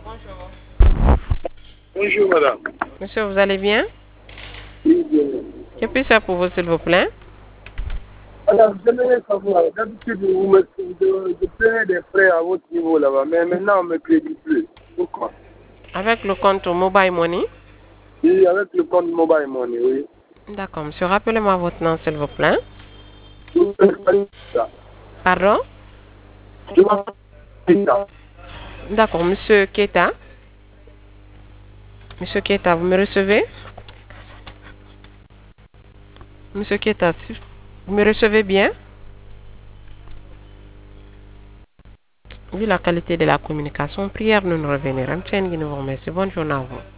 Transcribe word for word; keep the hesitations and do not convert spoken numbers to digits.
Bonjour. Bonjour madame. Monsieur, vous allez bien? Oui, bien. Que puis-je faire pour vous, s'il vous plaît? Madame, j'aimerais savoir, d'habitude, vous me, je, je payais des frais à votre niveau là-bas, mais maintenant on ne me crédite plus. Pourquoi? Avec le compte Mobile Money? Oui, avec le compte Mobile Money, oui. D'accord, monsieur. Rappelez-moi votre nom, s'il vous plaît. Je m'appelle ça. Pardon? Je m'appelle ça. D'accord, monsieur Keta. Monsieur Keta, vous me recevez? Monsieur Keta, si- vous me recevez bien? Vu la qualité de la communication, prière de nous revenir. Bonne journée à vous.